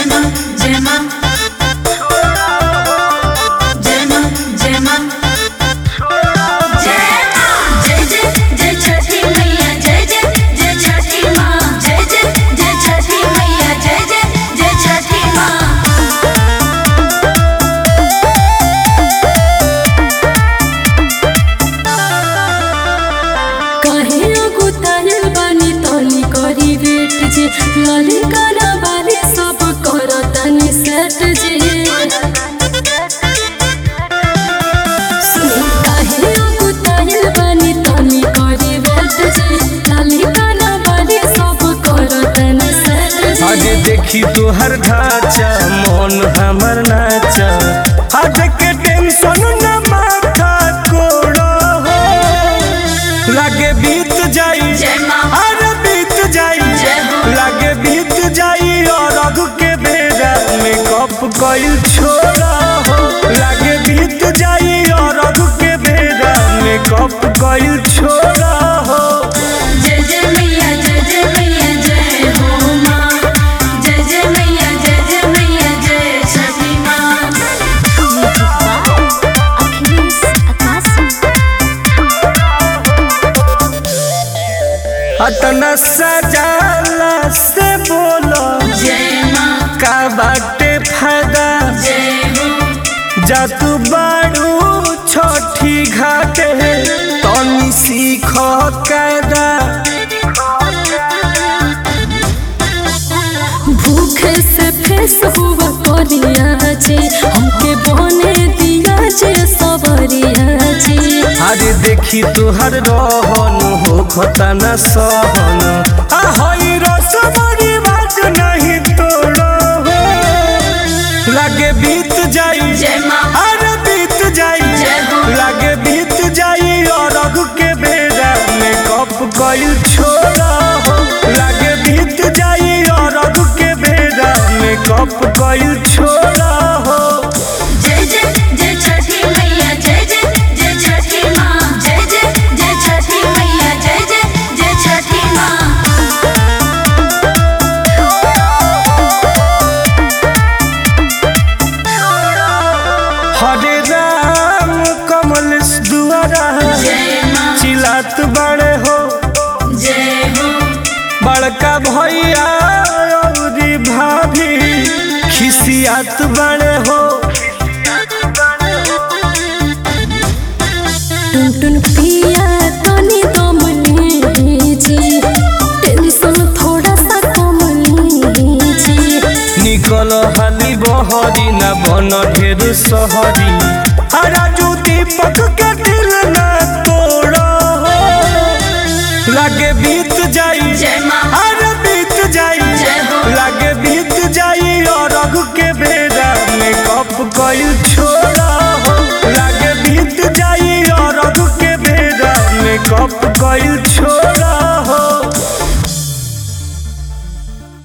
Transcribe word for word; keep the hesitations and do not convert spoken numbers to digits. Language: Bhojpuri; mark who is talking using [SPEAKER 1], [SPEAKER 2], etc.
[SPEAKER 1] Gemma, Gemma, Gemma, Gemma, जय जय जय छठी मैया, जय जय जय छठी माँ, जय जय जय छठी मैया, जय जय जय छठी माँ।
[SPEAKER 2] काहे गुतायल बानी तनी करी वेट जे लाली काला बाली सब करतनी सेट जे काहे गुतायल बानी तनी करी वेट जे लाली काला बाली सब करतनी सेट जे
[SPEAKER 3] आज देखी तोहर ढांचा मन हमर नाचा आज के टेंशन न माथा कोड़ो हो लागे बीत जाई
[SPEAKER 1] जय माँ।
[SPEAKER 3] अरे बीत जाई
[SPEAKER 1] जय हो।
[SPEAKER 3] लागे बीत जाई और अग के बेरा में कप कइल छोड़ा हो लागे बीत जाई और अग के बेरा में कप कइल छोड़ा हो।
[SPEAKER 1] जय जय मैया, जय जय मैया, जय हो माँ। जय जय मैया, जय जय मैया, जय छठी माँ।
[SPEAKER 3] अतना सजाला से बोलो
[SPEAKER 1] जय माँ,
[SPEAKER 3] का बाटे फायदा
[SPEAKER 1] जय हो।
[SPEAKER 3] जा तू बाड़ू छोटी घाटे तनी सीख कायदा
[SPEAKER 2] भूखे से फेस हुआ करिया जे हमके बने दिया जे सबरिया जे
[SPEAKER 3] अरे देखी तुहर रहन हो खतना सहन आ हई रसमरी बात नहीं तोड़ो हो लागे बीत जाई
[SPEAKER 1] जय माँ।
[SPEAKER 3] अरे बीत जाई
[SPEAKER 1] जय हो।
[SPEAKER 3] लागे बीत जाई और अग के बेरा में कप कइल छोड़ा हो लागे बीत जाई और अग के बेरा में कप कइल छोड़ा हो।
[SPEAKER 1] जय जय जय छठी मैया, जय जय जय छठी माँ, जय जय जय छठी मैया, जय जय जय छठी माँ।
[SPEAKER 3] हरे राम कमल दुआरा
[SPEAKER 1] जय माँ।
[SPEAKER 3] चिलात बड़े हो
[SPEAKER 1] जय हो।
[SPEAKER 3] बड़का भैया औरी भाभी खिसियात बड़े हो
[SPEAKER 2] टुन टुन पिया तनी दम लीजी टेंशन थोड़ा सा कम लीजी
[SPEAKER 3] निकल हाली बहरी न बन ढेर सहरी हरा दीपक के दिल